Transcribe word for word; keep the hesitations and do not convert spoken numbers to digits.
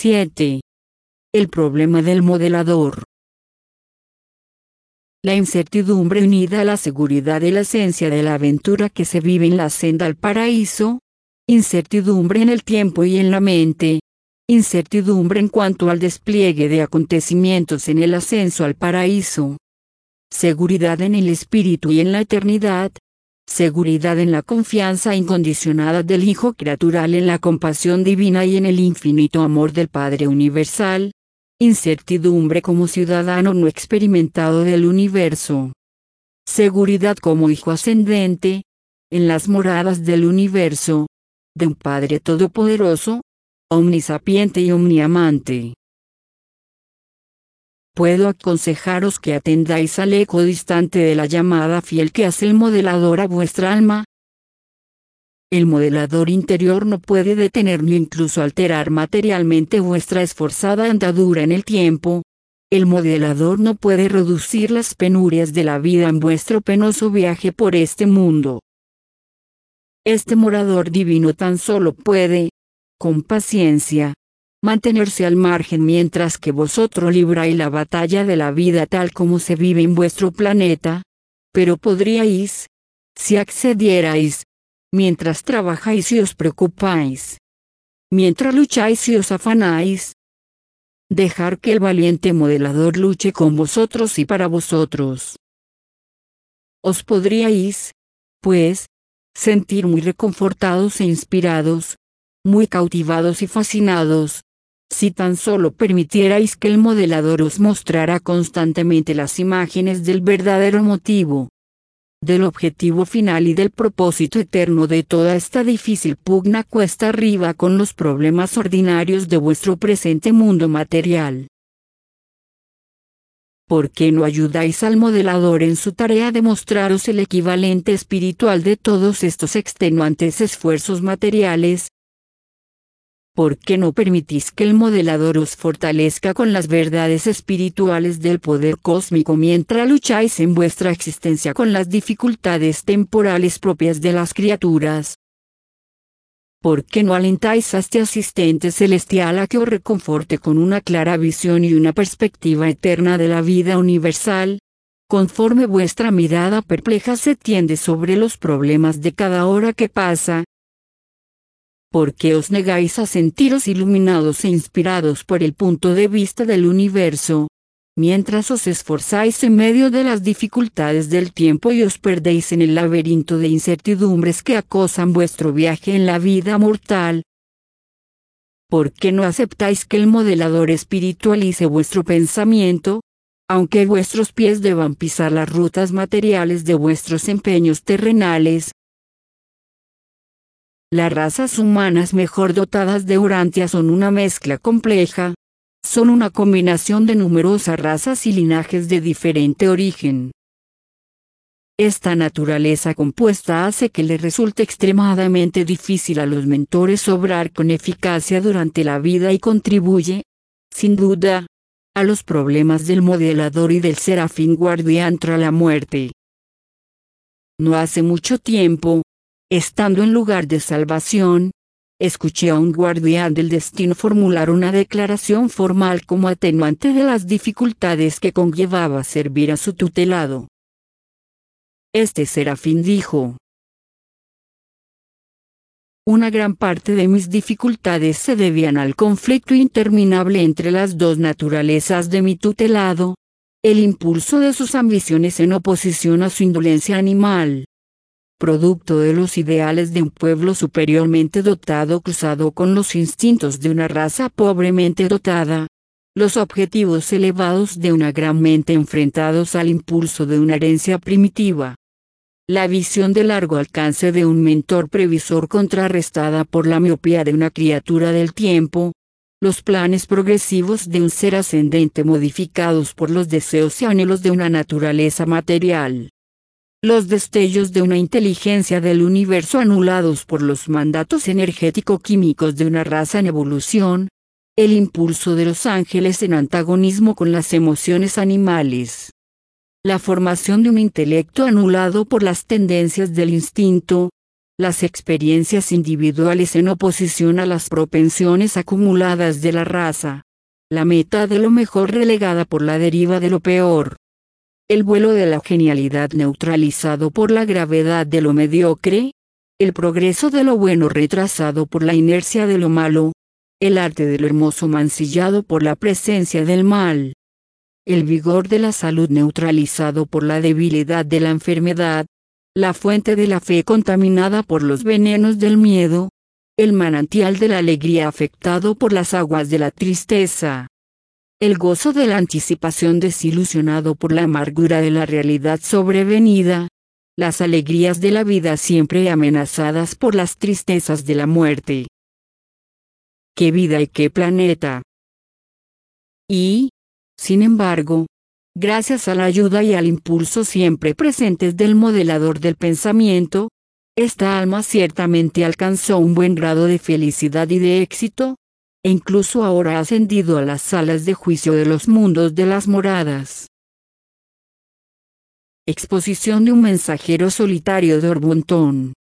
siete. El problema del modelador. La incertidumbre unida a la seguridad de la esencia de la aventura que se vive en la senda al paraíso. Incertidumbre en el tiempo y en la mente. Incertidumbre en cuanto al despliegue de acontecimientos en el ascenso al paraíso. Seguridad en el espíritu y en la eternidad. Seguridad en la confianza incondicionada del Hijo criatural en la compasión divina y en el infinito amor del Padre universal. Incertidumbre como ciudadano no experimentado del universo. Seguridad como hijo ascendente, en las moradas del universo, de un Padre todopoderoso, omnisapiente y omniamante. Puedo aconsejaros que atendáis al eco distante de la llamada fiel que hace el modelador a vuestra alma. El modelador interior no puede detener ni incluso alterar materialmente vuestra esforzada andadura en el tiempo. El modelador no puede reducir las penurias de la vida en vuestro penoso viaje por este mundo. Este morador divino tan solo puede, con paciencia, mantenerse al margen mientras que vosotros libráis la batalla de la vida tal como se vive en vuestro planeta. Pero podríais, si accedierais, mientras trabajáis y os preocupáis, mientras lucháis y os afanáis, dejar que el valiente modelador luche con vosotros y para vosotros. Os podríais, pues, sentir muy reconfortados e inspirados, muy cautivados y fascinados, si tan solo permitierais que el modelador os mostrara constantemente las imágenes del verdadero motivo, del objetivo final y del propósito eterno de toda esta difícil pugna cuesta arriba con los problemas ordinarios de vuestro presente mundo material. ¿Por qué no ayudáis al modelador en su tarea de mostraros el equivalente espiritual de todos estos extenuantes esfuerzos materiales? ¿Por qué no permitís que el modelador os fortalezca con las verdades espirituales del poder cósmico mientras lucháis en vuestra existencia con las dificultades temporales propias de las criaturas? ¿Por qué no alentáis a este asistente celestial a que os reconforte con una clara visión y una perspectiva eterna de la vida universal, conforme vuestra mirada perpleja se tiende sobre los problemas de cada hora que pasa? ¿Por qué os negáis a sentiros iluminados e inspirados por el punto de vista del universo, mientras os esforzáis en medio de las dificultades del tiempo y os perdéis en el laberinto de incertidumbres que acosan vuestro viaje en la vida mortal? ¿Por qué no aceptáis que el modelador espiritualice vuestro pensamiento, aunque vuestros pies deban pisar las rutas materiales de vuestros empeños terrenales? Las razas humanas mejor dotadas de Urantia son una mezcla compleja. Son una combinación de numerosas razas y linajes de diferente origen. Esta naturaleza compuesta hace que le resulte extremadamente difícil a los mentores obrar con eficacia durante la vida y contribuye, sin duda, a los problemas del modelador y del serafín guardián tras la muerte. No hace mucho tiempo, estando en lugar de salvación, escuché a un guardián del destino formular una declaración formal como atenuante de las dificultades que conllevaba servir a su tutelado. Este serafín dijo: una gran parte de mis dificultades se debían al conflicto interminable entre las dos naturalezas de mi tutelado, el impulso de sus ambiciones en oposición a su indolencia animal, producto de los ideales de un pueblo superiormente dotado cruzado con los instintos de una raza pobremente dotada, los objetivos elevados de una gran mente enfrentados al impulso de una herencia primitiva, la visión de largo alcance de un mentor previsor contrarrestada por la miopía de una criatura del tiempo, los planes progresivos de un ser ascendente modificados por los deseos y anhelos de una naturaleza material, los destellos de una inteligencia del universo anulados por los mandatos energético-químicos de una raza en evolución, el impulso de los ángeles en antagonismo con las emociones animales, la formación de un intelecto anulado por las tendencias del instinto, las experiencias individuales en oposición a las propensiones acumuladas de la raza. La meta de lo mejor relegada por la deriva de lo peor. El vuelo de la genialidad neutralizado por la gravedad de lo mediocre. El progreso de lo bueno retrasado por la inercia de lo malo. El arte de lo hermoso mancillado por la presencia del mal. El vigor de la salud neutralizado por la debilidad de la enfermedad. La fuente de la fe contaminada por los venenos del miedo. El manantial de la alegría afectado por las aguas de la tristeza. El gozo de la anticipación desilusionado por la amargura de la realidad sobrevenida. Las alegrías de la vida siempre amenazadas por las tristezas de la muerte. ¡Qué vida y qué planeta! Y, sin embargo, gracias a la ayuda y al impulso siempre presentes del modelador del pensamiento, esta alma ciertamente alcanzó un buen grado de felicidad y de éxito, e incluso ahora ha ascendido a las salas de juicio de los mundos de las moradas. Exposición de un mensajero solitario de Orbotón.